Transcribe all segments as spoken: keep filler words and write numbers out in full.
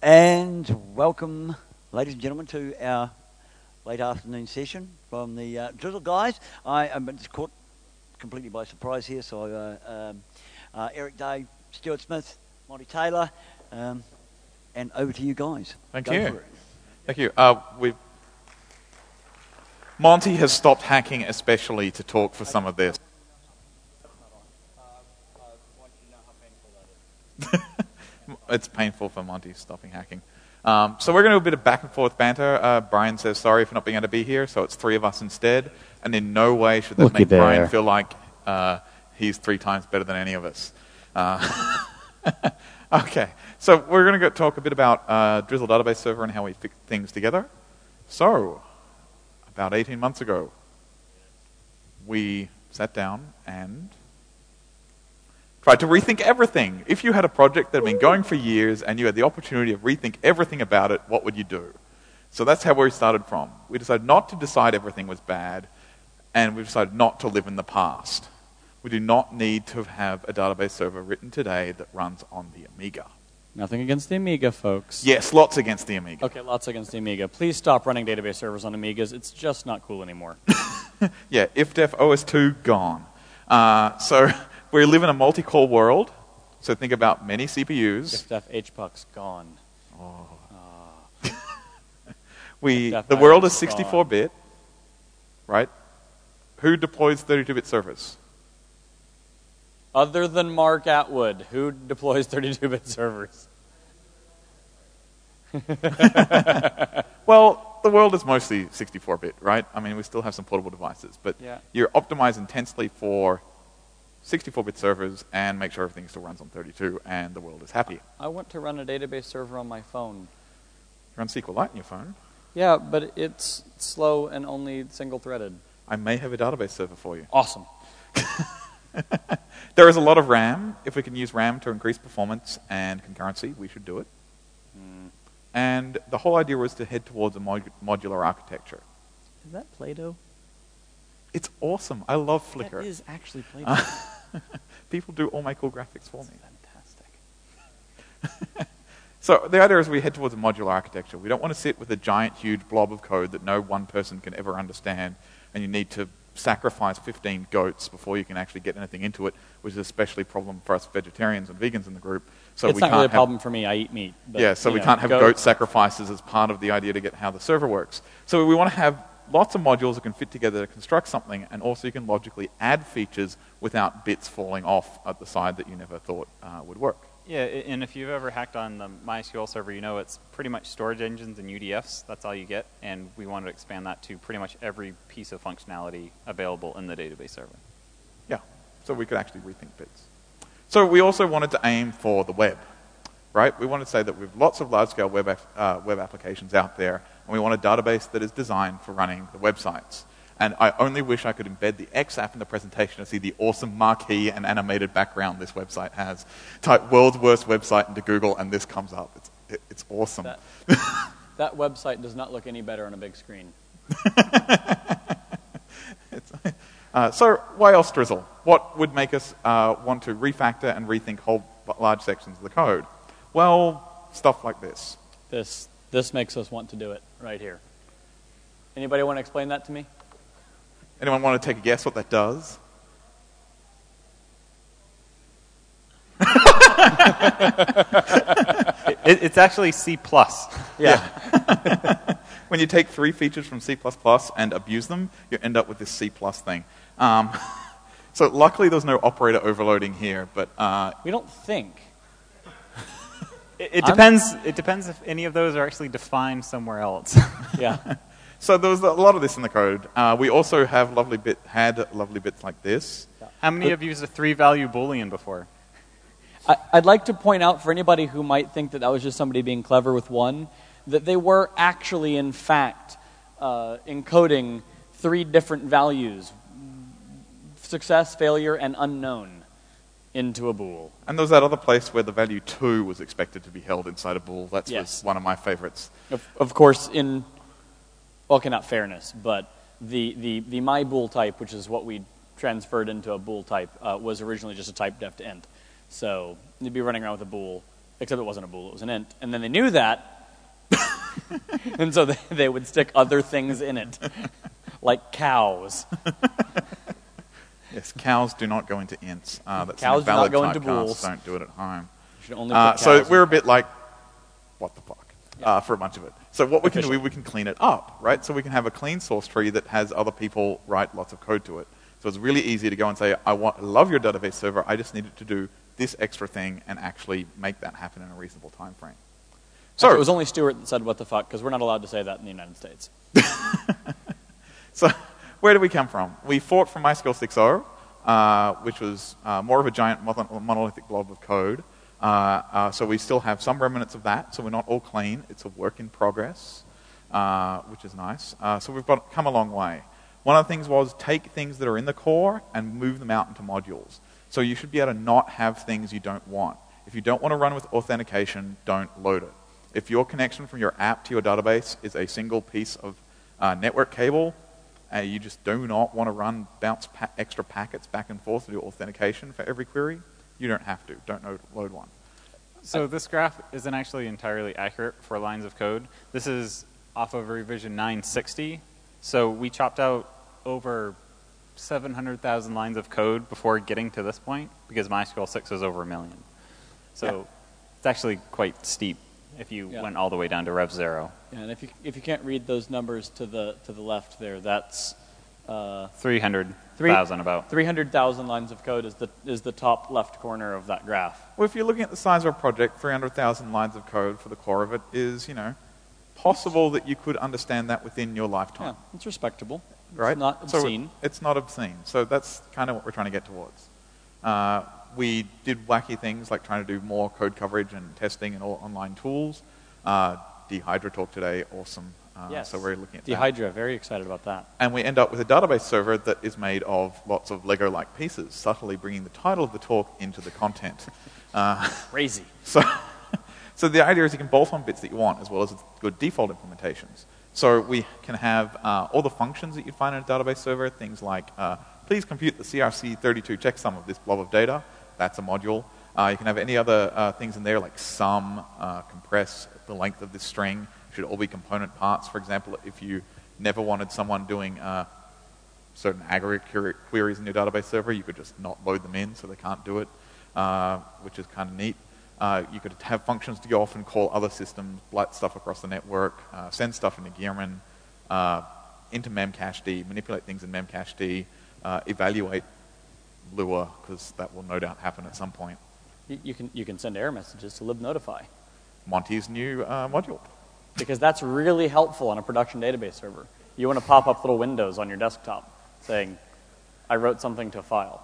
And welcome, ladies and gentlemen, to our late afternoon session from the uh, Drizzle guys. I am just caught completely by surprise here, so uh, um, uh, Eric Day, Stuart Smith, Monty Taylor, um, and over to you guys. Thank Go you. for it. Thank you. Uh, we Monty has stopped hacking especially to talk for some of this. It's painful for Monty stopping hacking. Um, so we're going to do a bit of back and forth banter. Uh, Brian says sorry for not being able to be here, so it's three of us instead. And in no way should that Looky make there. Brian feel like uh, he's three times better than any of us. Uh, okay, so we're going to go talk a bit about uh, Drizzle Database Server and how we fix things together. So, about eighteen months ago, we sat down and tried to rethink everything. If you had a project that had been going for years and you had the opportunity to rethink everything about it, what would you do? So that's how we started from. We decided not to decide everything was bad, and we decided not to live in the past. We do not need to have a database server written today that runs on the Amiga. Nothing against the Amiga, folks. Yes, lots against the Amiga. Okay, lots against the Amiga. Please stop running database servers on Amigas. It's just not cool anymore. Yeah, IFDEF O S two, gone. Uh, so we live in a multi-core world, so think about many C P Us. IFDEF H PUC's gone. Oh. we IFDEF the world is is sixty-four bit, right? Who deploys thirty-two bit servers? Other than Mark Atwood, who deploys thirty-two bit servers? Well, the world is mostly sixty-four bit, right? I mean, we still have some portable devices, but Yeah. you're optimized intensely for sixty-four bit servers and make sure everything still runs on thirty-two and the world is happy. I want to run a database server on my phone. Run SQLite on your phone. Yeah, but it's slow and only single-threaded. I may have a database server for you. Awesome. There is a lot of RAM. If we can use RAM to increase performance and concurrency, we should do it. Mm. And the whole idea was to head towards a mod- modular architecture. Is that Play-Doh? It's awesome. I love Flickr. That is actually Play-Doh. People do all my cool graphics for me. Fantastic. So the idea is we head towards a modular architecture. We don't want to sit with a giant, huge blob of code that no one person can ever understand, and you need to sacrifice fifteen goats before you can actually get anything into it, which is especially a problem for us vegetarians and vegans in the group. So it's we not can't really a have, problem for me. I eat meat. But, yeah, so we know, can't have goat- goat sacrifices as part of the idea to get how the server works. So we want to have lots of modules that can fit together to construct something, and also you can logically add features without bits falling off at the side that you never thought uh, would work. Yeah, and if you've ever hacked on the MySQL server, you know it's pretty much storage engines and U D Fs. That's all you get, and we wanted to expand that to pretty much every piece of functionality available in the database server. Yeah, so we could actually rethink bits. So we also wanted to aim for the web, right? We wanted to say that we have lots of large-scale web, af- uh, web applications out there, and we want a database that is designed for running the websites. And I only wish I could embed the X app in the presentation to see the awesome marquee and animated background this website has. Type world's worst website into Google, and this comes up. It's, it, it's awesome. That, that website does not look any better on a big screen. It's, uh, so why else Drizzle? What would make us uh, want to refactor and rethink whole large sections of the code? Well, stuff like this. This this makes us want to do it right here. Anybody want to explain that to me? Anyone want to take a guess what that does? it, it's actually C plus. Yeah. When you take three features from C plus plus and abuse them, you end up with this C plus thing. Um, so luckily there's no operator overloading here, but uh, We don't think. It, it I'm- depends. It depends if any of those are actually defined somewhere else. Yeah. so there was a lot of this in the code. Uh, we also have lovely bit had lovely bits like this. How many have used a three-value Boolean before? I, I'd like to point out for anybody who might think that that was just somebody being clever with one, that they were actually, in fact, uh, encoding three different values, success, failure, and unknown, into a bool. And there was that other place where the value two was expected to be held inside a bool. That Yes. was one of my favorites. Of, of course, in, well, okay, not fairness, but the, the, the my bool type, which is what we transferred into a bool type, uh, was originally just a type def to int. So you'd be running around with a bool except it wasn't a bool, it was an int. And then they knew that, and so they, they would stick other things in it, like cows. Yes, cows do not go into ints. Uh, that's Cows an do not invalid go into typecast. bools. Don't do it at home. You should only Uh, put so cows we're a in. bit like, what the fuck, Yeah. uh, for a bunch of it. So what we can do, Efficient. we can clean it up, right? So we can have a clean source tree that has other people write lots of code to it. So it's really easy to go and say, I want, love your database server, I just need it to do this extra thing and actually make that happen in a reasonable time frame. So Actually, it was only Stuart that said what the fuck, because we're not allowed to say that in the United States. So where do we come from? We fought from MySQL six point oh, uh, which was uh, more of a giant mono- monolithic blob of code. Uh, uh, so we still have some remnants of that, so we're not all clean. It's a work in progress, uh, which is nice. Uh, so we've got, come a long way. One of the things was take things that are in the core and move them out into modules. So you should be able to not have things you don't want. If you don't want to run with authentication, don't load it. If your connection from your app to your database is a single piece of uh, network cable, uh, you just do not want to run bounce pa- extra packets back and forth to do authentication for every query, you don't have to. Don't no- load one. So this graph isn't actually entirely accurate for lines of code. This is off of revision nine sixty. So we chopped out over seven hundred thousand lines of code before getting to this point, because MySQL six is over a million. So Yeah. it's actually quite steep if you Yeah. went all the way down to Rev zero. Yeah, and if you if you can't read those numbers to the to the left there, that's uh, three hundred thousand about. three hundred thousand lines of code is the is the top left corner of that graph. Well, if you're looking at the size of a project, three hundred thousand lines of code for the core of it is, you know, possible that you could understand that within your Yeah, lifetime. it's respectable. It's Right? not So obscene. it's not obscene. So that's kind of what we're trying to get towards. Uh, we did wacky things like trying to do more code coverage and testing and all online tools. Uh, Dehydra talk today, awesome. Uh, Yes. So we're looking at that. Dehydra, very excited about that. And we end up with a database server that is made of lots of Lego-like pieces, subtly bringing the title of the talk into the content. Uh, Crazy. So, so the idea is you can bolt on bits that you want as well as good default implementations. So we can have uh, all the functions that you'd find in a database server, things like, uh, please compute the C R C thirty-two checksum of this blob of data. That's a module. Uh, you can have any other uh, things in there like sum, uh, compress, the length of this string. Should all be component parts. For example, if you never wanted someone doing uh, certain aggregate query- queries in your database server, you could just not load them in so they can't do it, uh, which is kind of neat. Uh, you could have functions to go off and call other systems, blight stuff across the network, uh, send stuff into Gearman, uh, into Memcached, manipulate things in Memcached, uh, evaluate Lua, because that will no doubt happen at some point. You, you can you can send error messages to libnotify, Monty's new uh, module. because that's really helpful on a production database server. You want to pop up little windows on your desktop saying, I wrote something to a file.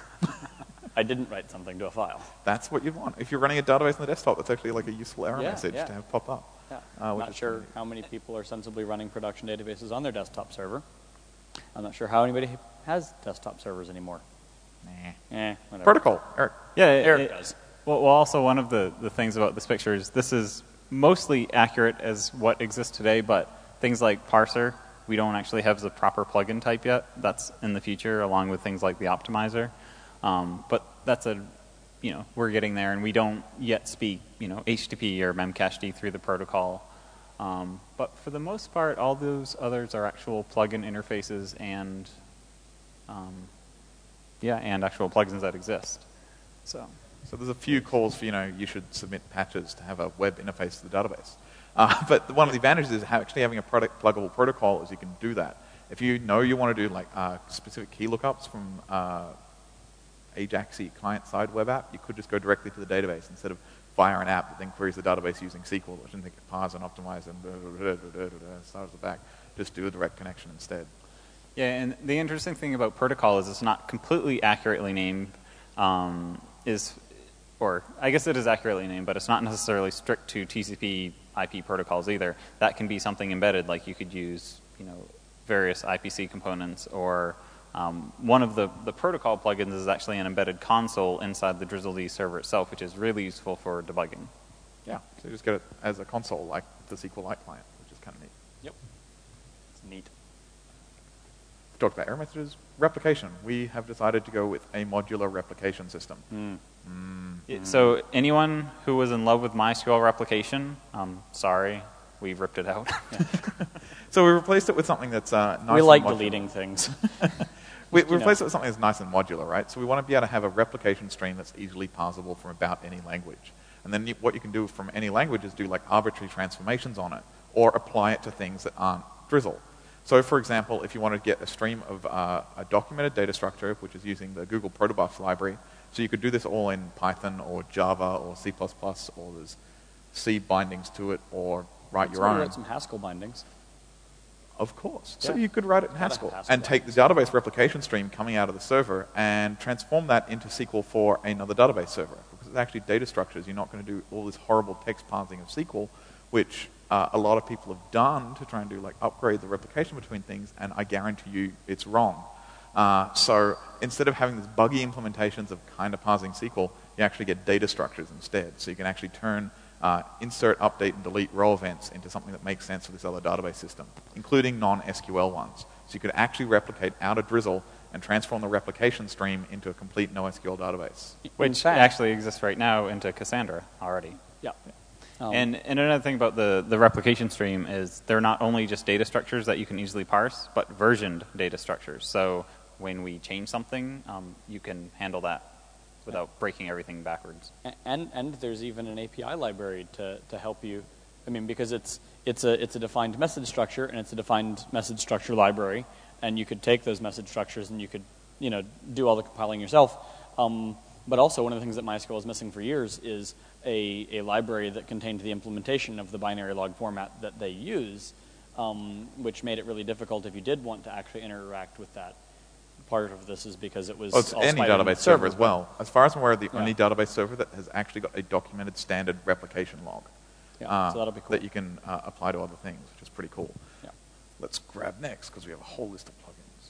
I didn't write something to a file. That's what you'd want. If you're running a database on the desktop, that's actually like a useful error Yeah, message yeah. to have pop up. Yeah. Uh, which not is sure kinda neat. how many people are sensibly running production databases on their desktop server. I'm not sure how anybody has desktop servers anymore. Nah. Eh, whatever. Protocol, Eric. Yeah, it, Eric it- does. Well, well, also one of the, the things about this picture is this is mostly accurate as what exists today, but things like parser, we don't actually have the proper plugin type yet. That's in the future, along with things like the optimizer. Um, but that's a, you know, we're getting there, and we don't yet speak, you know, H T T P or Memcached through the protocol. Um, but for the most part, all those others are actual plugin interfaces and, um, yeah, and actual plugins that exist. So. So there's a few calls for, you know, you should submit patches to have a web interface to the database. Uh, but one of the advantages is ha- actually having a product pluggable protocol is you can do that. If you know you want to do like uh, specific key lookups from uh, Ajax-y client-side web app, you could just go directly to the database instead of via an app that then queries the database using S Q L, which didn't think it parse and optimize and start at the back. Just do a direct connection instead. Yeah, and the interesting thing about protocol is it's not completely accurately named, um, is, or I guess it is accurately named, but it's not necessarily strict to T C P I P protocols either. That can be something embedded, like you could use, you know, various I P C components, or um, one of the, the protocol plugins is actually an embedded console inside the Drizzle-D server itself, which is really useful for debugging. Yeah, so you just get it as a console like the SQLite client, which is kind of neat. Yep. It's neat. We talked about error messages. Replication. We have decided to go with a modular replication system. Mm. It- So anyone who was in love with MySQL replication, um, sorry, we ripped it out. So we replaced it with something that's uh, nice we and like modular. deleting things. We, we you replaced know. it with something that's nice and modular, right? So we want to be able to have a replication stream that's easily parsable from about any language. And then you, what you can do from any language is do like arbitrary transformations on it, or apply it to things that aren't Drizzle. So for example, if you want to get a stream of uh, a documented data structure, which is using the Google Protobuf library, so you could do this all in Python or Java or C plus plus, or there's C bindings to it, or write Let's your own. write some Haskell bindings. Of course. So Yeah. you could write it in Gotta have Haskell Haskell and take the database replication stream coming out of the server and transform that into S Q L for another database server. Because it's actually data structures. You're not going to do all this horrible text parsing of S Q L, which uh, a lot of people have done to try and do like upgrade the replication between things, and I guarantee you it's wrong. Uh, so instead of having these buggy implementations of kind of parsing S Q L, you actually get data structures instead. So you can actually turn Uh, insert, update, and delete row events into something that makes sense for this other database system, including non-S Q L ones. So you could actually replicate out of Drizzle and transform the replication stream into a complete NoSQL database. Which fact- actually exists right now into Cassandra already. Yeah. Um, And, and another thing about the, the replication stream is they're not only just data structures that you can easily parse, but versioned data structures. So when we change something, um, you can handle that without breaking everything backwards. And and there's even an A P I library to, to help you. I mean, because it's it's a it's a defined message structure, and it's a defined message structure library, and you could take those message structures and you could you know do all the compiling yourself. Um, but also one of the things that MySQL is missing for years is a a library that contained the implementation of the binary log format that they use, um, which made it really difficult if you did want to actually interact with that. Part of this is because it was Well, it's all any spidered in database the server as well. As far as I'm aware, the Yeah. only database server that has actually got a documented standard replication log Yeah, uh, so that'll be cool. that you can uh, apply to other things, which is pretty cool. Yeah. Let's grab next, because we have a whole list of plugins.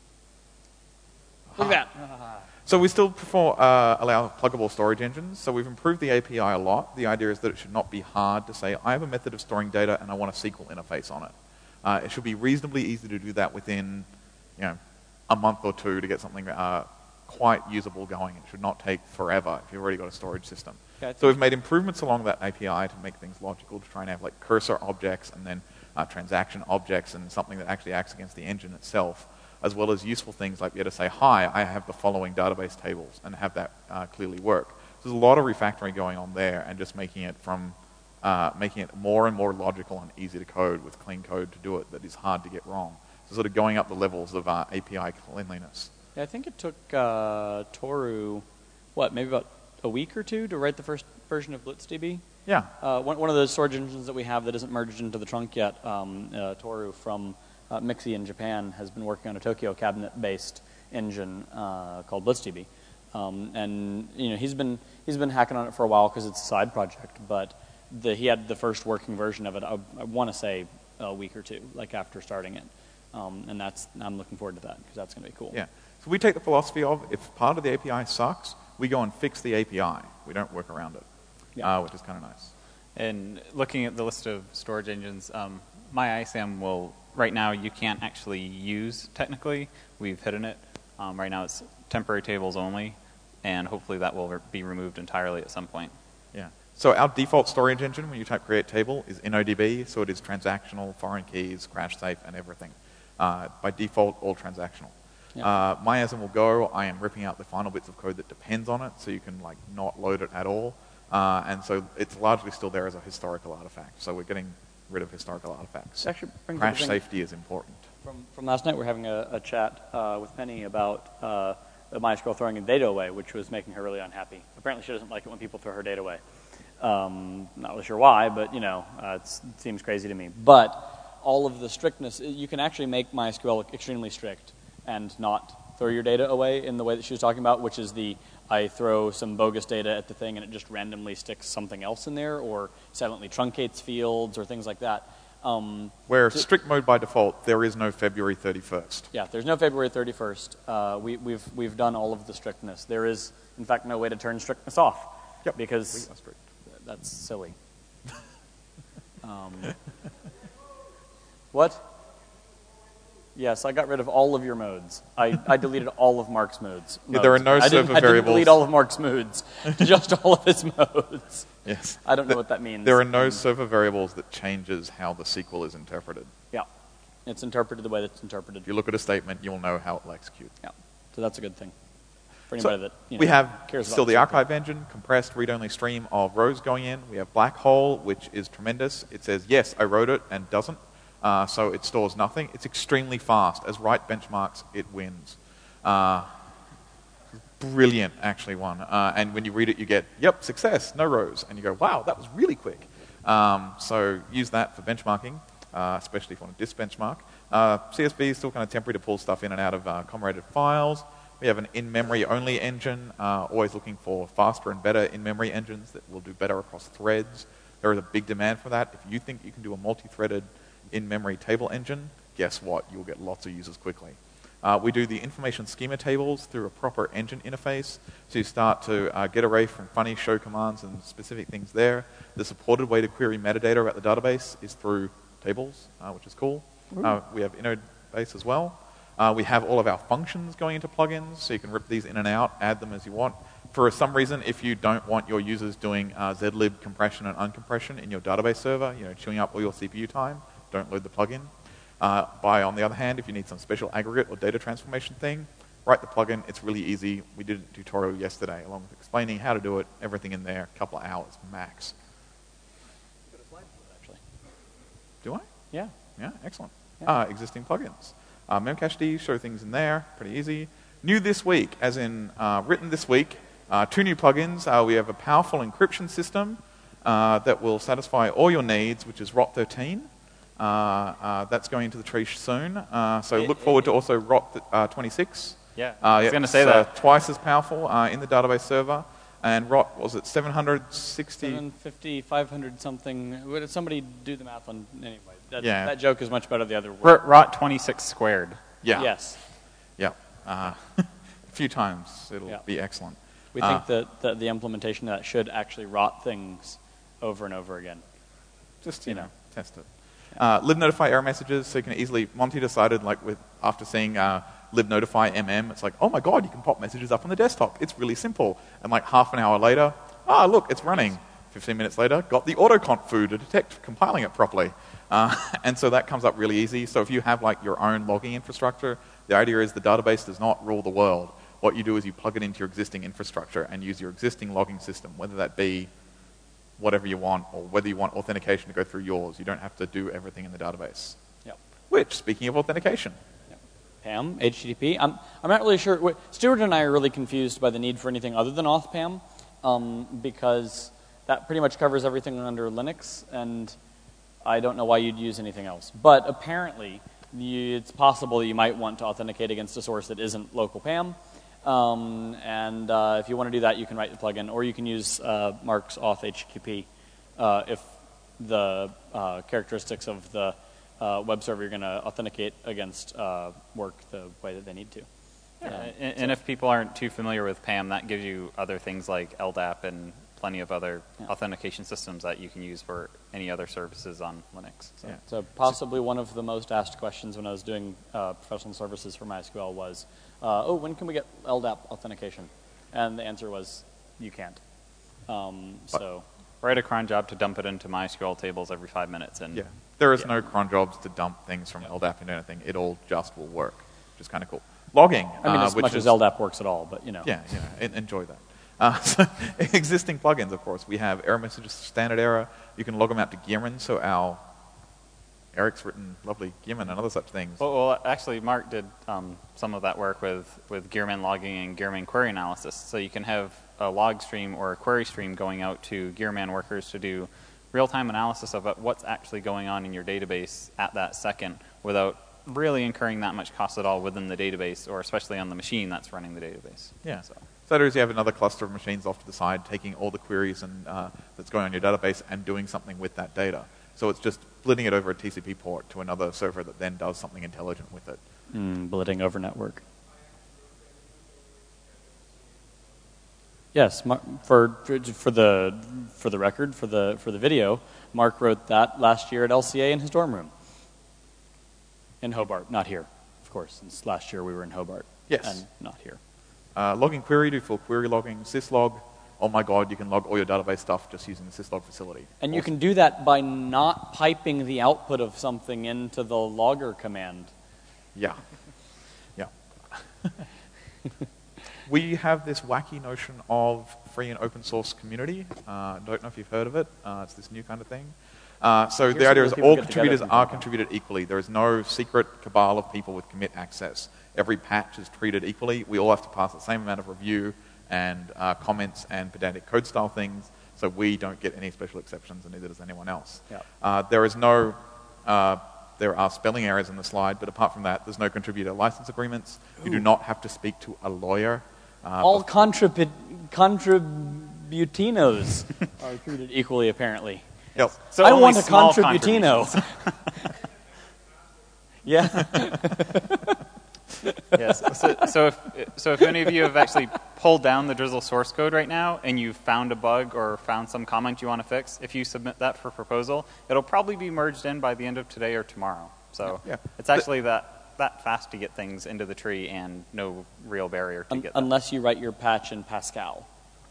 Look at that. So we still prefer, uh, allow pluggable storage engines. So we've improved the A P I a lot. The idea is that it should not be hard to say, I have a method of storing data and I want a S Q L interface on it. Uh, it should be reasonably easy to do that within, you know, a month or two to get something uh, quite usable going. It should not take forever if you've already got a storage system. Okay. So we've made improvements along that A P I to make things logical, to try and have like cursor objects and then uh, transaction objects and something that actually acts against the engine itself, as well as useful things like be able to say, hi, I have the following database tables, and have that uh, clearly work. So there's a lot of refactoring going on there, and just making it from uh, making it more and more logical and easy to code with clean code to do it that is hard to get wrong. So sort of going up the levels of uh, A P I cleanliness. Yeah, I think it took uh, Toru, what, maybe about a week or two to write the first version of BlitzDB. Yeah. Uh, one, one of those storage engines that we have that isn't merged into the trunk yet, um, uh, Toru from uh, Mixi in Japan has been working on a Tokyo cabinet-based engine uh, called BlitzDB. Um, and you know he's been he's been hacking on it for a while because it's a side project. But the, he had the first working version of it. I, I want to say a week or two, like after starting it. Um, and that's I'm looking forward to that because that's going to be cool. Yeah. So we take the philosophy of if part of the A P I sucks, we go and fix the A P I. We don't work around it, Yeah. uh, which is kind of nice. And looking at the list of storage engines, um, MyISAM will, right now you can't actually use technically. We've hidden it. Um, right now it's temporary tables only, and hopefully that will re- be removed entirely at some point. Yeah. So our default storage engine when you type create table is InnoDB, so it is transactional, foreign keys, crash safe, and everything. Uh, by default, all transactional. Yeah. Uh, MyASM will go. I am ripping out the final bits of code that depends on it, so you can like not load it at all. Uh, and so it's largely still there as a historical artifact. So we're getting rid of historical artifacts. This actually brings up a Crash thing safety is important. From, from last night, we're having a, a chat uh, with Penny about uh, MySQL throwing data away, which was making her really unhappy. Apparently, she doesn't like it when people throw her data away. Um, not really sure why, but you know, uh, it's, it seems crazy to me. But all of the strictness, you can actually make MySQL extremely strict and not throw your data away in the way that she was talking about, which is the I throw some bogus data at the thing and it just randomly sticks something else in there, or silently truncates fields or things like that. Um, Where to- strict mode by default, there is no February thirty-first. Yeah, there's no February thirty-first. Uh, we, we've we've done all of the strictness. There is, in fact, no way to turn strictness off. Yep, because we are strict. that's silly. um, what? Yes, I got rid of all of your modes. I, I deleted all of Mark's modes. Yeah, there are no I didn't, server I didn't variables. delete all of Mark's moods, just all of his modes. Yes. I don't know what that means. There are no Um, server variables that changes how the S Q L is interpreted. Yeah, it's interpreted the way that's interpreted. If you look at a statement, you'll know how it will execute. Yeah, so that's a good thing for So anybody that you know, we have cares still about the S Q L. archive engine, compressed read-only stream of rows going in. We have Black Hole, which is tremendous. It says, yes, I wrote it, and doesn't. Uh, so it stores nothing. It's extremely fast. As write benchmarks, it wins. Uh, brilliant, actually, one. Uh, and when you read it, you get, yep, success, no rows. And you go, wow, that was really quick. Um, so use that for benchmarking, uh, especially if you want to disk benchmark. Uh, C S V is still kind of temporary to pull stuff in and out of uh, comrated files. We have an in-memory only engine, uh, always looking for faster and better in-memory engines that will do better across threads. There is a big demand for that. If you think you can do a multi-threaded in-memory table engine, guess what? You'll get lots of users quickly. Uh, we do the information schema tables through a proper engine interface, so you start to uh, get away from funny show commands and specific things there. The supported way to query metadata about the database is through tables, uh, which is cool. Uh, we have InnoDBase as well. Uh, we have all of our functions going into plugins, so you can rip these in and out, add them as you want. For some reason, if you don't want your users doing uh, zlib compression and uncompression in your database server, you know, chewing up all your C P U time, don't load the plugin. Uh, by, on the other hand, if you need some special aggregate or data transformation thing, write the plugin. It's really easy. We did a tutorial yesterday along with explaining how to do it, everything in there, a couple of hours max. Actually, Do I? yeah. Yeah, excellent. Yeah. Uh, existing plugins. Uh, Memcached, show things in there, pretty easy. New this week, as in uh, written this week, uh, two new plugins. Uh, we have a powerful encryption system uh, that will satisfy all your needs, which is R O T thirteen. Uh, uh, that's going into the tree soon. Uh, so It- look forward to also R O T uh, twenty-six. Yeah, Uh, I was yeah, going to say it's, uh, that. twice as powerful uh, in the database server. And R O T, was it seven hundred sixty? seven fifty, five hundred something. Would somebody do the math on anyway? That, Yeah. that joke is much better the other way. R- R O T twenty-six squared. Yeah. Yes. Yeah. Uh, a few times. It'll Yeah. be excellent. We Uh, think that, that the implementation of that should actually rot things over and over again. Just, you, You know, know. test it. Uh, libnotify error messages, so you can easily, Monty decided, like, with after seeing uh, libnotify M M, it's like, oh my god, you can pop messages up on the desktop. It's really simple. And like half an hour later, ah, look, it's running. fifteen minutes later, got the autoconf foo to detect compiling it properly. Uh, and so that comes up really easy. So if you have like your own logging infrastructure, the idea is the database does not rule the world. What you do is you plug it into your existing infrastructure and use your existing logging system, whether that be whatever you want, or whether you want authentication to go through yours. You don't have to do everything in the database. Yep. Which, speaking of authentication, P A M, H T T P. I'm, I'm not really sure. wh- Stuart and I are really confused by the need for anything other than auth P A M, um, because that pretty much covers everything under Linux, and I don't know why you'd use anything else. But apparently, you, it's possible that you might want to authenticate against a source that isn't local P A M. Um, and uh, if you want to do that, you can write the plugin, or you can use uh, Mark's auth H T T P uh, if the uh, characteristics of the uh, web server you're going to authenticate against uh, work the way that they need to. Yeah, Um, and, and if people aren't too familiar with P A M, that gives you other things like L D A P and plenty of other Yeah. authentication systems that you can use for any other services on Linux. So. Yeah. So possibly one of the most asked questions when I was doing uh, professional services for MySQL was, uh, oh, when can we get L D A P authentication? And the answer was, you can't. Um, so But- Write a cron job to dump it into MySQL tables every five minutes. And yeah, there is Yeah. no cron jobs to dump things from L D A P into anything. It all just will work, which is kind of cool. Logging, I mean, uh, as which much is, as L D A P works at all, but you know. Yeah, yeah, en- enjoy that. Uh, so existing plugins, of course. We have error messages, standard error. You can log them out to Gearman, so our Eric's written lovely Gearman and other such things. Well, well actually, Mark did um, some of that work with, with Gearman logging and Gearman query analysis. So you can have a log stream or a query stream going out to Gearman workers to do real-time analysis of what's actually going on in your database at that second without really incurring that much cost at all within the database, or especially on the machine that's running the database. Yeah. So. So that is, you have another cluster of machines off to the side, taking all the queries and uh, that's going on your database and doing something with that data. So it's just splitting it over a T C P port to another server that then does something intelligent with it. Mm, blitting over network. Yes, Mar- for for the for the record, for the for the video, Mark wrote that last year at L C A in his dorm room in Hobart, not here. course, since last year we were in Hobart. Yes. And not here. Uh, logging query, do full query logging, syslog. Oh my god, you can log all your database stuff just using the syslog facility. And you Awesome. can do that by not piping the output of something into the logger command. Yeah. Yeah. We have this wacky notion of free and open source community. I uh, don't know if you've heard of it. Uh, it's this new kind of thing. Uh, so Here's the idea some is of the people all get together contributors from are time to time. contributed equally. There is no secret cabal of people with commit access. Every patch is treated equally. We all have to pass the same amount of review and uh, comments and pedantic code style things, so we don't get any special exceptions, and neither does anyone else. Yep. Uh, there is no, uh, there are spelling errors in the slide, but apart from that, there's no contributor license agreements. You do not have to speak to a lawyer. Uh, All contribu- contributinos are treated equally, apparently. Yep. So I only want a small contributino. contributions. Yeah. Yes. So, so if so, if any of you have actually pulled down the Drizzle source code right now and you've found a bug or found some comment you want to fix, if you submit that for proposal, it'll probably be merged in by the end of today or tomorrow. So Yeah. it's actually that that fast to get things into the tree and no real barrier to Un- get them. unless you write your patch in Pascal.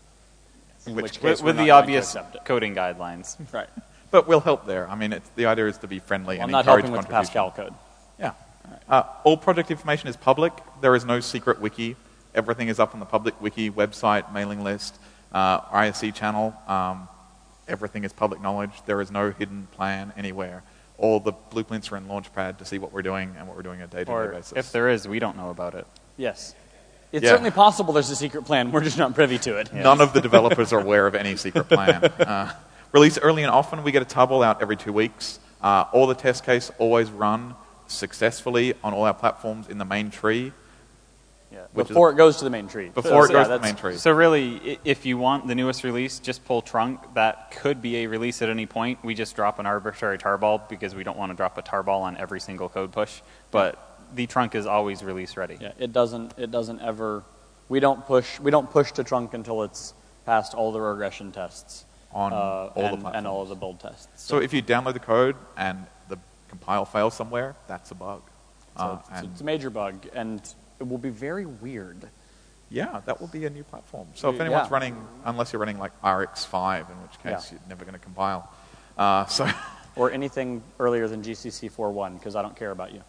In Which- which, case With, we're with not the going to obvious accept it. coding guidelines. Right. But we'll help there. I mean, it's, the idea is to be friendly Well, and I'm not encourage helping with the contribution. Pascal code. Yeah. Uh, all project information is public. There is no secret wiki. Everything is up on the public wiki, website, mailing list, uh, I S C channel. Um, everything is public knowledge. There is no hidden plan anywhere. All the blueprints are in Launchpad to see what we're doing and what we're doing on a day-to-day Or basis. if there is, we don't know about it. Yes. It's Yeah. certainly possible there's a secret plan. We're just not privy to it. None of the developers are aware of any secret plan. Uh, release early and often. We get a tubble out every two weeks. Uh, all the test case always run successfully on all our platforms in the main tree. Yeah. Which Before is- it goes to the main tree. Before it So, goes yeah, to the that's- main tree. So really, i- if you want the newest release, just pull trunk. That could be a release at any point. We just drop an arbitrary tarball because we don't want to drop a tarball on every single code push. But the trunk is always release ready. Yeah, it doesn't. It doesn't ever. We don't push. We don't push to trunk until it's passed all the regression tests On uh, all the and, platforms. and all of the build tests. So if you download the code and the compile fails somewhere, that's a bug. So Uh, it's, and it's a major bug, and it will be very weird. yeah, that will be a new platform. So if Yeah. anyone's running, unless you're running like R X five, in which case Yeah. you're never going to compile. Uh, so Or anything earlier than G C C four point one, because I don't care about you.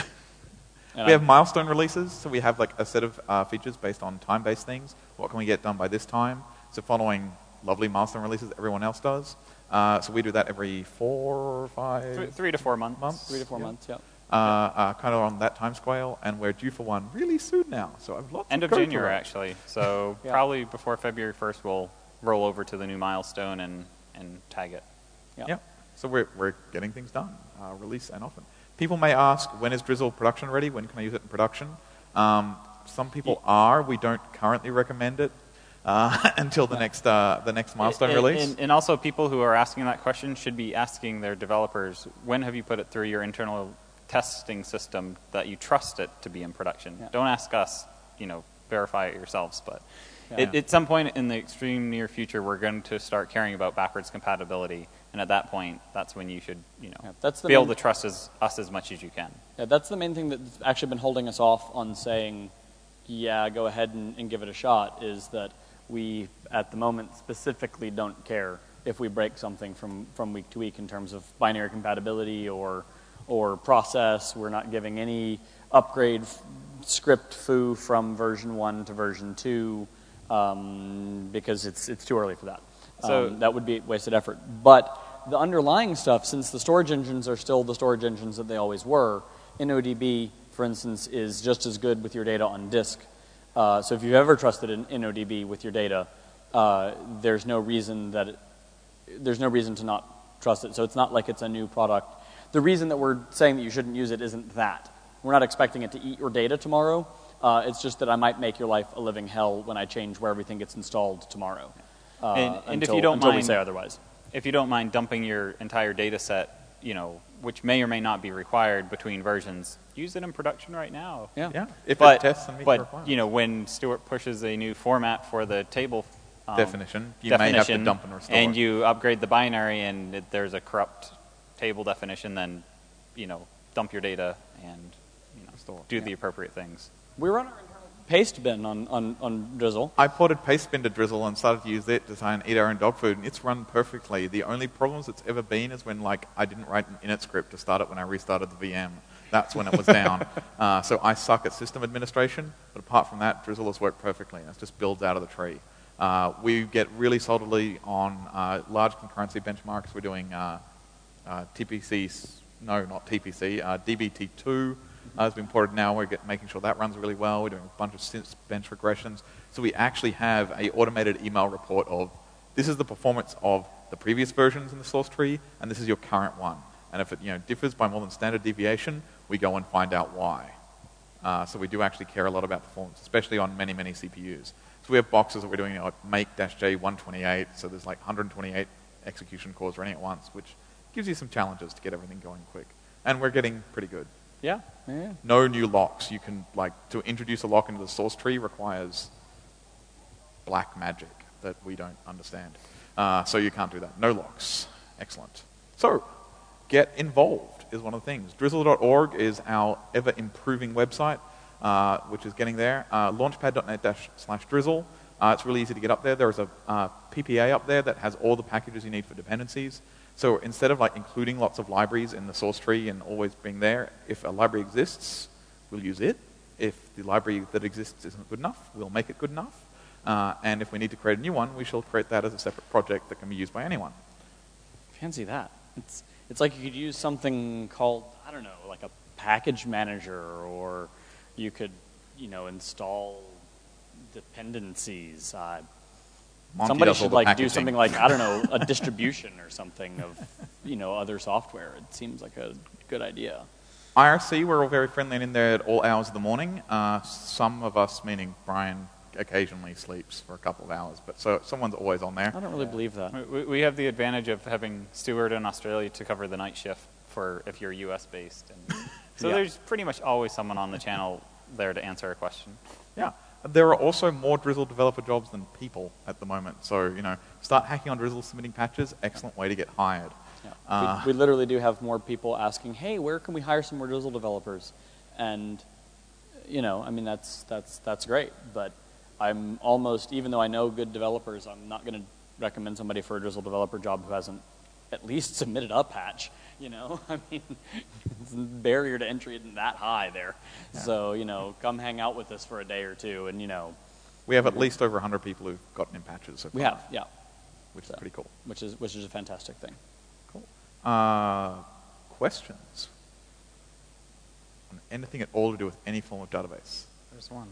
And we I- have milestone releases, so we have like a set of uh, features based on time-based things. What can we get done by this time? So following lovely milestone releases that everyone else does. Uh, so we do that every four or five Three, three to four months. months. three to four yeah. months. Yeah. Uh, uh, kind of on that time scale, and we're due for one really soon now. So I've lots End of of code to January, write. actually. So Yeah. probably before February first, we'll roll over to the new milestone and, and tag it. Yeah. Yeah. So we're, we're getting things done, uh, release and often. People may ask, when is Drizzle production ready? When can I use it in production? Um, some people are. We don't currently recommend it uh, until the next uh, the next milestone And- release. And, and also, people who are asking that question should be asking their developers, when have you put it through your internal testing system that you trust it to be in production? Yeah. Don't ask us, you know, verify it yourselves. But Yeah. it, at some point in the extreme near future, we're going to start caring about backwards compatibility. And at that point, that's when you should, you know, Yeah, that's the be able main- to trust as, us as much as you can. Yeah, that's the main thing that's actually been holding us off on saying, yeah, go ahead and, and give it a shot, is that we, at the moment, specifically don't care if we break something from, from week to week in terms of binary compatibility or or process. We're not giving any upgrade f- script foo from version one to version two um, because it's it's too early for that. So- Um, that would be wasted effort. But the underlying stuff, since the storage engines are still the storage engines that they always were, InnoDB, for instance, is just as good with your data on disk. Uh, so if you've ever trusted in InnoDB with your data, uh, there's no reason that it, there's no reason to not trust it. So it's not like it's a new product. The reason that we're saying that you shouldn't use it isn't that. We're not expecting it to eat your data tomorrow. Uh, it's just that I might make your life a living hell when I change where everything gets installed tomorrow. Uh, And- and if until, you don't until we mind- say otherwise. If you don't mind dumping your entire data set, you know, which may or may not be required between versions, use it in production right now. Yeah. yeah, if But, it tests and meets the but requirements. you know, when Stuart pushes a new format for the table um, Definition, you may have to definition, dump and restore. and you upgrade the binary, and it, there's a corrupt table definition, then you know, dump your data and you know, store. do the appropriate things. We run our internal paste bin on, on, on Drizzle. I ported Pastebin to Drizzle and started to use it to try and eat our own dog food, and it's run perfectly. The only problems it's ever been is when like I didn't write an init script to start it when I restarted the V M. That's when it was down. Uh, so I suck at system administration, but apart from that, Drizzle has worked perfectly, and it just builds out of the tree. Uh, we get really solidly on uh, large concurrency benchmarks. We're doing uh, uh, T P C, no, not T P C, uh, D B T two uh, has been ported now. We're get, making sure that runs really well. We're doing a bunch of synth bench regressions. So we actually have a automated email report of this is the performance of the previous versions in the source tree, and this is your current one. And if it you know differs by more than standard deviation, we go and find out why. Uh, so we do actually care a lot about performance, especially on many, many C P Us. So we have boxes that we're doing like make-J one twenty-eight, so there's like one hundred twenty-eight execution cores running at once, which gives you some challenges to get everything going quick. And we're getting pretty good. Yeah, yeah. No new locks. You can, like, to introduce a lock into the source tree requires black magic that we don't understand. Uh, so you can't do that. No locks. Excellent. So, get involved is one of the things. Drizzle dot org is our ever-improving website, uh, which is getting there. Uh, launchpad dot net slash drizzle. Uh, it's really easy to get up there. There's a uh, P P A up there that has all the packages you need for dependencies. So instead of like including lots of libraries in the source tree and always being there, if a library exists, we'll use it. If the library that exists isn't good enough, we'll make it good enough. Uh, and if we need to create a new one, we shall create that as a separate project that can be used by anyone. Fancy that. It's it's like you could use something called, I don't know, like a package manager, or you could, you know, install dependencies. Uh, Monty somebody does all should the like packaging. do something like, I don't know, a distribution or something of, you know, other software. It seems like a good idea. I R C, we're all very friendly and in there at all hours of the morning. Uh, some of us, meaning Brian, occasionally sleeps for a couple of hours, but so someone's always on there. I don't really believe that. We, we have the advantage of having Stuart in Australia to cover the night shift for if you're U S based. And so Yeah. there's pretty much always someone on the channel there to answer a question. Yeah. There are also more Drizzle developer jobs than people at the moment. So, you know, start hacking on Drizzle, submitting patches, excellent way to get hired. Yeah. Uh, we, we literally do have more people asking, hey, where can we hire some more Drizzle developers? And, you know, I mean, that's, that's, that's great. But I'm almost, even though I know good developers, I'm not going to recommend somebody for a Drizzle developer job who hasn't at least submitted a patch. You know, I mean, the barrier to entry isn't that high there. Yeah. So, you know, come hang out with us for a day or two, and, you know. we have at least over one hundred people who've gotten in patches so far. We have, yeah. Which So, is pretty cool. Which is, which is a fantastic thing. Cool. Uh, questions? On anything at all to do with any form of database? There's one.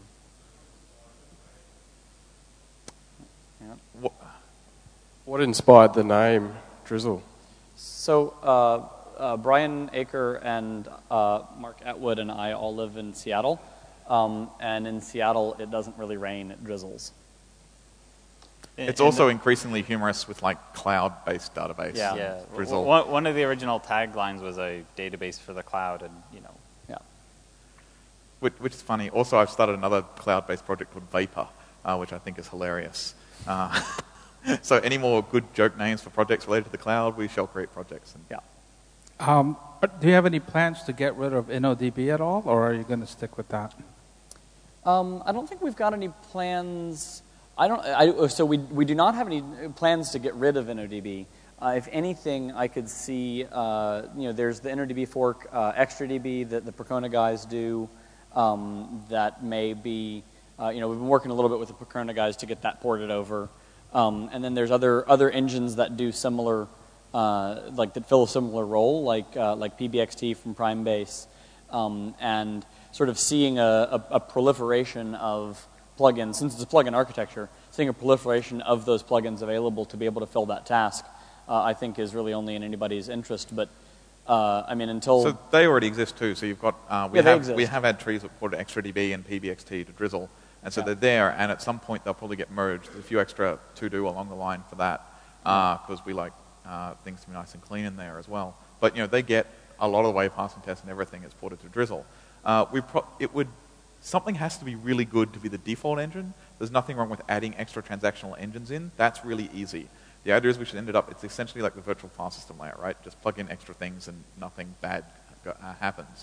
Yeah. What, What inspired the name Drizzle? So, uh, uh, Brian Aker and uh, Mark Atwood and I all live in Seattle. Um, and in Seattle, it doesn't really rain, it drizzles. it's And also the- increasingly humorous with like cloud-based database. Yeah. Yeah, Drizzle. one, one of the original taglines was a database for the cloud, and you know, Yeah. Which, which is funny. Also, I've started another cloud-based project called Vapor, uh, which I think is hilarious. Uh, so any more good joke names for projects related to the cloud, we shall create projects. And Yeah. Um, do you have any plans to get rid of InnoDB at all, or are you going to stick with that? Um, I don't think we've got any plans. I don't. I, so we we do not have any plans to get rid of InnoDB. Uh, if anything, I could see. Uh, you know, there's the InnoDB fork, uh, ExtraDB that the Percona guys do. Um, that may be. Uh, you know, we've been working a little bit with the Percona guys to get that ported over. Um, and then there's other other engines that do similar, uh, like that fill a similar role, like uh, like P B X T from Primebase, um, and sort of seeing a, a, a proliferation of plugins, since it's a plugin architecture, seeing a proliferation of those plugins available to be able to fill that task, uh, I think is really only in anybody's interest. But uh, I mean, until So they already exist too. So you've got uh, we Yeah, they have exist. we have had trees that ported ExtraDB and P B X T to Drizzle, and so Yeah. they're there. And at some point they'll probably get merged. There's a few extra to do along the line for that because we like uh, things to be nice and clean in there as well. But you know they get a lot of the way passing tests and everything is ported to Drizzle. Uh, we pro- it would something has to be really good to be the default engine. There's nothing wrong with adding extra transactional engines in. That's really easy. The idea is we should end it up, it's essentially like the virtual file system layer, right? Just plug in extra things and nothing bad uh, happens.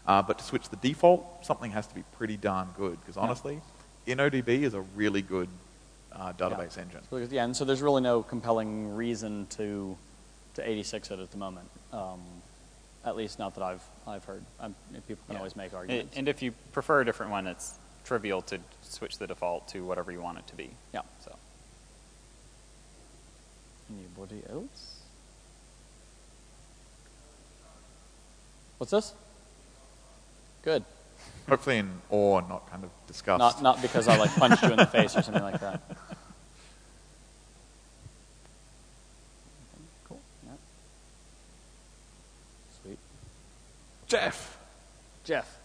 Uh, but to switch the default, something has to be pretty darn good, because honestly, InnoDB is a really good uh, database yeah. engine. Because, yeah, and so there's really no compelling reason to to eighty-six it at the moment. Um, at least not that I've I've heard. I'm, people can Yeah. always make And, arguments. and if you prefer a different one, it's trivial to switch the default to whatever you want it to be. Yeah. So. Anybody else? What's this? Good. Hopefully in awe, not kind of disgust. Not not because I like punched you in the face or something like that. Cool. Yeah. Sweet. Jeff! Jeff.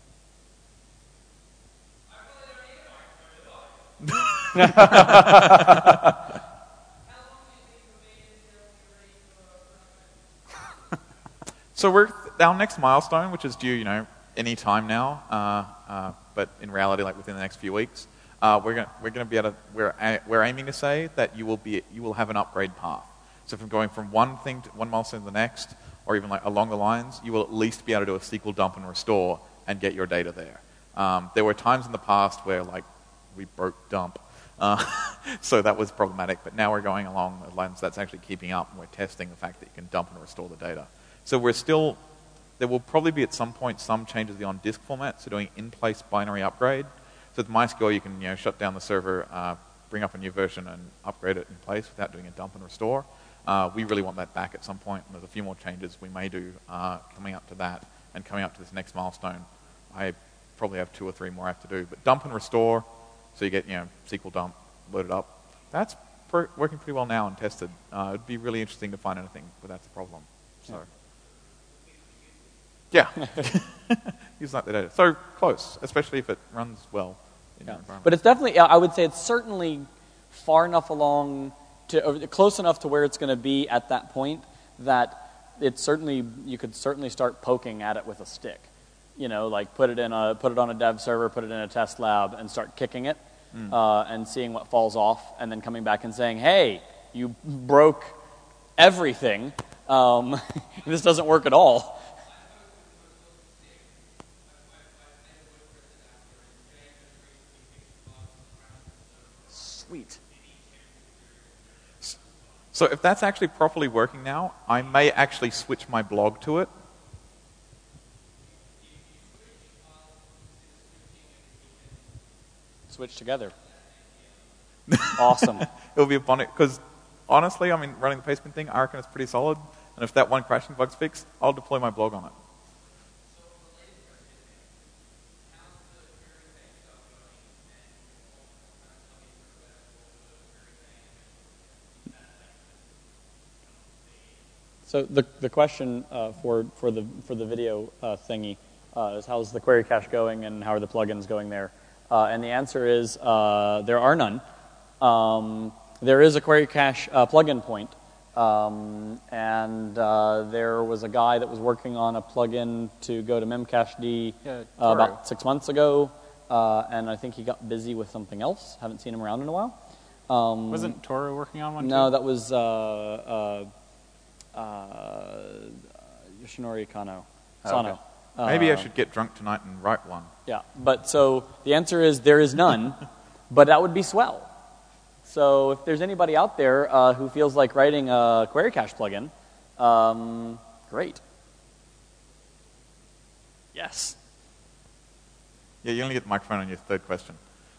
So we're our next milestone, which is due, you know, any time now, uh, uh, but in reality, like within the next few weeks, uh, we're going we're going to be able to we're a, we're aiming to say that you will be you will have an upgrade path. So from going from one thing to one milestone to the next, or even like along the lines, you will at least be able to do a S Q L dump and restore and get your data there. Um, there were times in the past where like we broke dump, uh, so that was problematic. But now we're going along the lines that's actually keeping up, and we're testing the fact that you can dump and restore the data. So we're still, there will probably be at some point some changes to the on-disk format, so doing in-place binary upgrade. So with MySQL, you can you know shut down the server, uh, bring up a new version, and upgrade it in place without doing a dump and restore. Uh, we really want that back at some point, and there's a few more changes we may do uh, coming up to that, and coming up to this next milestone. I probably have two or three more I have to do. But dump and restore, so you get you know S Q L dump loaded up. That's per- working pretty well now and tested. Uh, it'd be really interesting to find anything where that's a problem. So. Yeah. Yeah, use like the data. So close, especially if it runs well in Yeah. your environment. But it's definitely, I would say it's certainly far enough along, to or close enough to where it's going to be at that point that it's certainly, you could certainly start poking at it with a stick. You know, like put it in a, put it on a dev server, put it in a test lab, and start kicking it, mm. uh, and seeing what falls off, and then coming back and saying, hey, you broke everything. Um, this doesn't work at all. Sweet. So if that's actually properly working now, I may actually switch my blog to it. Switch together. Awesome. It'll be a bonnet, because honestly, I mean, running the Pastebin thing, I reckon it's pretty solid. And if that one crashing bug's fixed, I'll deploy my blog on it. So the the question uh, for for the for the video uh, thingy uh, is how's the query cache going and how are the plugins going there? Uh, and the answer is uh, there are none. Um, there is a query cache uh, plugin point, um, and uh, there was a guy that was working on a plugin to go to Memcached Yeah, uh, about six months ago, uh, and I think he got busy with something else. Haven't seen him around in a while. Um, Wasn't Toro working on one? no, too? that was. Uh, uh, Uh, Yoshinori Kano. Oh, Sano. okay. Maybe I Uh, should get drunk tonight and write one. Yeah, but so the answer is there is none, but that would be swell. So if there's anybody out there uh, who feels like writing a query cache plugin, um, great. Yes. Yeah, you only get the microphone on your third question.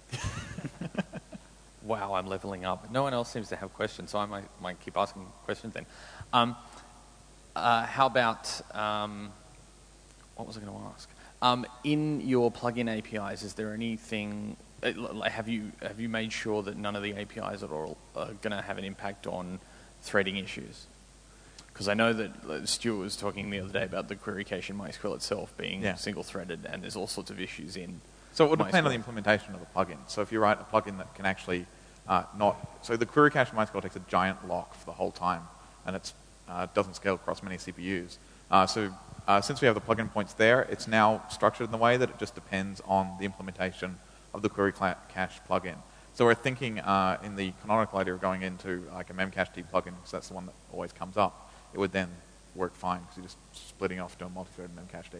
Wow, I'm leveling up. No one else seems to have questions, so I might, might keep asking questions then. Um, uh, how about, um, what was I going to ask? Um, in your plugin A P Is, is there anything, uh, like, have you have you made sure that none of the A P Is at all are going to have an impact on threading issues? Because I know that uh, Stuart was talking the other day about the query cache in MySQL itself being Yeah. single-threaded, and there's all sorts of issues in So it would depend on MySQL. the implementation of the plugin. So if you write a plugin that can actually uh, not... So the query cache in MySQL takes a giant lock for the whole time, and it uh, doesn't scale across many C P Us. Uh, so uh, since we have the plugin points there, it's now structured in the way that it just depends on the implementation of the query cla- cache plugin. So we're thinking uh, in the canonical idea of going into like a Memcached plugin, because that's the one that always comes up. It would then work fine, because you're just splitting off to a multi-threaded Memcached.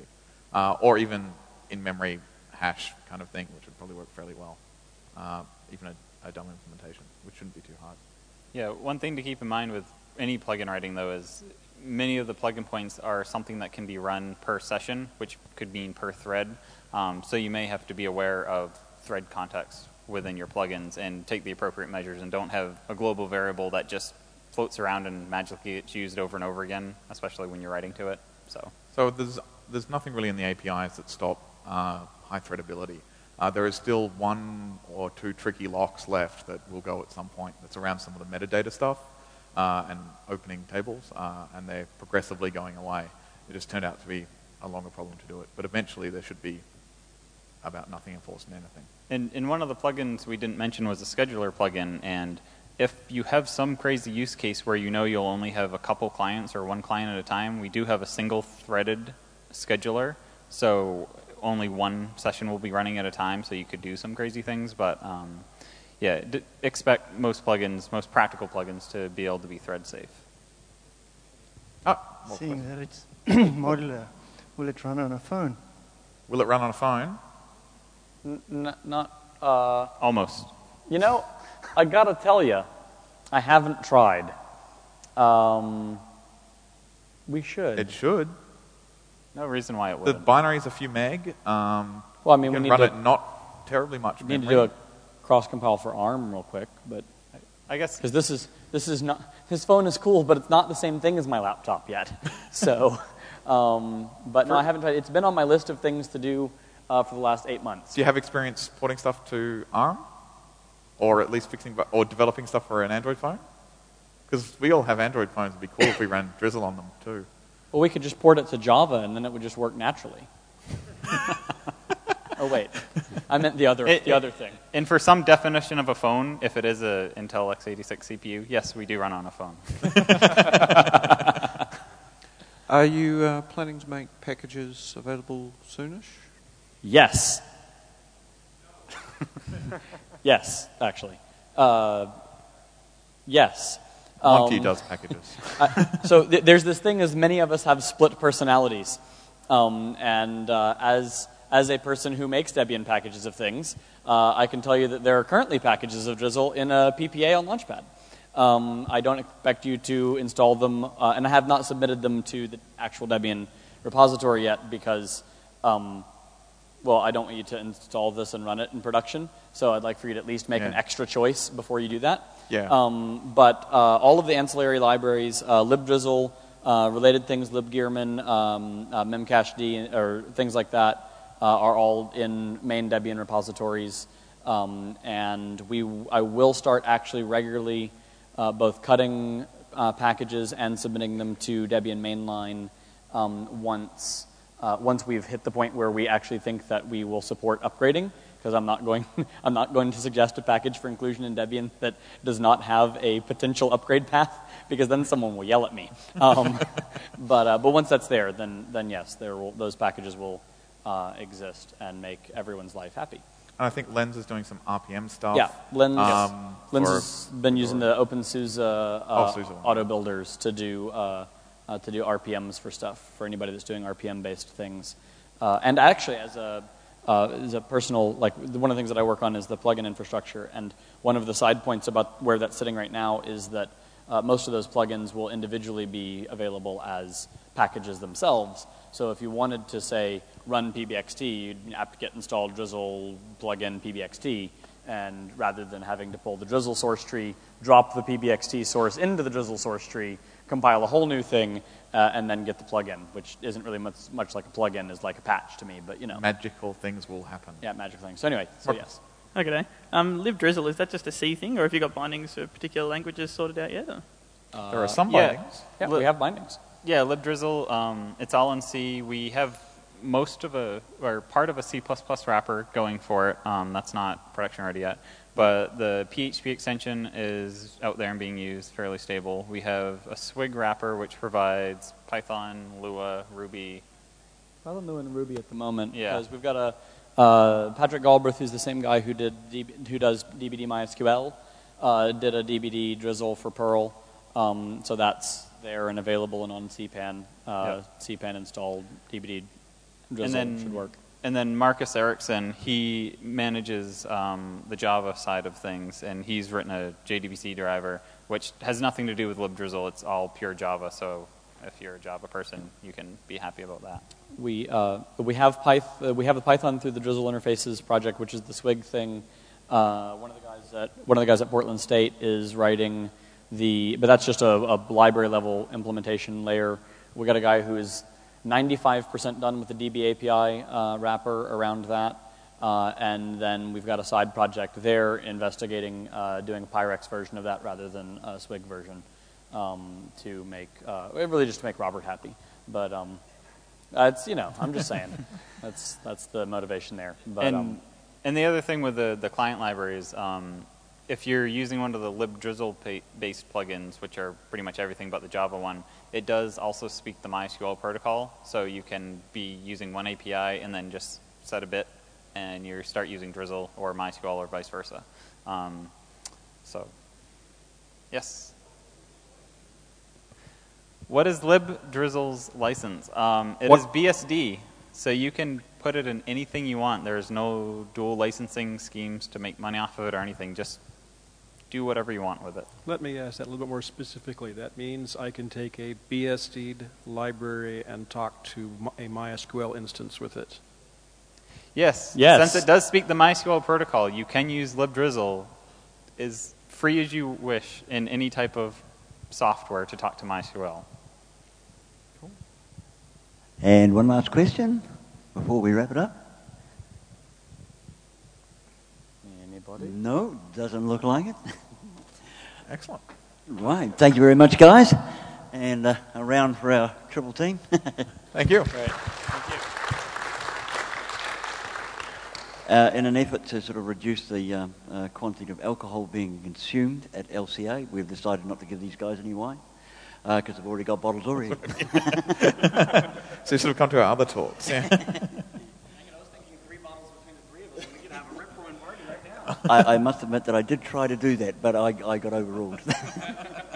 uh, or even in-memory hash kind of thing, which would probably work fairly well. Uh, even a, a dumb implementation, which shouldn't be too hard. Yeah, one thing to keep in mind with any plugin writing, though, is many of the plugin points are something that can be run per session, which could mean per thread. Um, so you may have to be aware of thread context within your plugins and take the appropriate measures, and don't have a global variable that just floats around and magically gets used over and over again, especially when you're writing to it. So, so there's there's nothing really in the A P Is that stop uh, high threadability. Uh, there is still one or two tricky locks left that will go at some point. That's around some of the metadata stuff uh, and opening tables, uh, and they're progressively going away. It just turned out to be a longer problem to do it, but eventually there should be about nothing enforcing anything. And, and one of the plugins we didn't mention was a scheduler plugin, and if you have some crazy use case where you know you'll only have a couple clients or one client at a time, we do have a single threaded scheduler, so only one session will be running at a time, so you could do some crazy things, but um, yeah, d expect most plugins, most practical plugins to be able to be thread safe. Oh, Seeing that it's modular, will it run on a phone? will it run on a phone? N not, uh, Almost. you know, I gotta tell you, I haven't tried. Um, we should. It should. No reason why it The wouldn't. binary's a few meg. Um, Well, I mean, you we can need run to, it not terribly much we need to memory. do a cross-compile for ARM real quick, but I guess because this is this is not his phone is cool, but it's not the same thing as my laptop yet. So, um, but no, I haven't tried. It's been on my list of things to do uh, for the last eight months. Do you have experience porting stuff to ARM? Or at least fixing, or developing stuff for an Android phone? Because we all have Android phones. It'd be cool if we ran Drizzle on them too. Well, we could just port it to Java, and then it would just work naturally. Oh wait, I meant the other It- the other thing. And for some definition of a phone, if it is a Intel x eighty-six C P U, yes, we do run on a phone. Are you uh, planning to make packages available soonish? Yes. Yes, actually. Uh, yes. Monkey Um, does packages. I, so th there's this thing as many of us have split personalities. Um, and uh, as, as a person who makes Debian packages of things, uh, I can tell you that there are currently packages of Drizzle in a P P A on Launchpad. Um, I don't expect you to install them, uh, and I have not submitted them to the actual Debian repository yet because, um, well, I don't want you to install this and run it in production, so I'd like for you to at least make Yeah. an extra choice before you do that. Yeah. Um, but uh, all of the ancillary libraries, uh, libdrizzle, uh, related things, libgearman, um, uh, memcached, or things like that, uh, are all in main Debian repositories. Um, and we, I will start actually regularly uh, both cutting uh, packages and submitting them to Debian mainline um, once, uh, once we've hit the point where we actually think that we will support upgrading. Because I'm not going, I'm not going to suggest a package for inclusion in Debian that does not have a potential upgrade path, because then someone will yell at me. Um, but uh, but once that's there, then then yes, there will, those packages will uh, exist and make everyone's life happy. And I think Lens is doing some R P M stuff. Yeah, Lens, Um, Lens for- has been using the OpenSUSE uh, Oh, SUSE one. auto builders to do uh, uh, to do R P Ms for stuff for anybody that's doing R P M based things. Uh, and actually, as a Uh, is a personal, like, one of the things that I work on is the plugin infrastructure, and one of the side points about where that's sitting right now is that uh, most of those plugins will individually be available as packages themselves. So if you wanted to, say, run P B X T, you'd apt-get install drizzle plugin P B X T, and rather than having to pull the drizzle source tree, drop the P B X T source into the drizzle source tree, compile a whole new thing, uh, and then get the plugin, which isn't really much, much like a plugin, is like a patch to me, but you know. Magical things will happen. Yeah, magical things. So anyway, so yes. Okay. Um, libdrizzle, is that just a C thing, or have you got bindings for particular languages sorted out yet? Or? Uh, There are some yeah. bindings. Yeah, we have bindings. Yeah, libdrizzle, um, it's all in C. We have most of a, or part of a C plus plus wrapper going for it. Um, that's not production ready yet. But the P H P extension is out there and being used, fairly stable. We have a Swig wrapper, which provides Python, Lua, Ruby. Python, Lua, and Ruby at the moment. Yeah. Because we've got a uh, Patrick Galbraith, who's the same guy who did D B, who does D B D MySQL, uh, did a D B D drizzle for Perl. Um, so that's there and available and on C PAN. Uh, Yep. C PAN installed D B D Drizzle and then should work. And then Marcus Erickson, he manages um, the Java side of things, and he's written a J D B C driver, which has nothing to do with libdrizzle. It's all pure Java, so if you're a Java person, you can be happy about that. We uh, we have Python. Uh, we have the Python through the Drizzle interfaces project, which is the Swig thing. Uh, one of the guys at one of the guys at Portland State is writing the, but that's just a, a library level implementation layer. We got a guy who is ninety-five percent done with the D B A P I uh, wrapper around that, uh, and then we've got a side project there investigating uh, doing a Pyrex version of that rather than a Swig version um, to make uh, really just to make Robert happy. But um, it's you know I'm just saying that's that's the motivation there. But, and um, and the other thing with the the client libraries. Um, If you're using one of the libdrizzle-based plugins, which are pretty much everything but the Java one, it does also speak the MySQL protocol, so you can be using one A P I and then just set a bit, and you start using Drizzle or MySQL or vice versa. Um, so, yes. What is libdrizzle's license? Um, it What? is B S D, so you can put it in anything you want. There's no dual licensing schemes to make money off of it or anything. Just do whatever you want with it. Let me ask that a little bit more specifically. That means I can take a B S D'd library and talk to a MySQL instance with it. Yes. Yes. Since it does speak the MySQL protocol, you can use libdrizzle as free as you wish in any type of software to talk to MySQL. And one last question before we wrap it up. Anybody? No, doesn't look like it. Excellent. Right. Thank you very much, guys. And uh, a round for our triple team. Thank you. Great. Thank you. Uh, in an effort to sort of reduce the um, uh, quantity of alcohol being consumed at L C A, we've decided not to give these guys any wine because uh, they've already got bottles already. So you should have come to our other talks. Yeah. I, I must admit that I did try to do that, but I, I got overruled.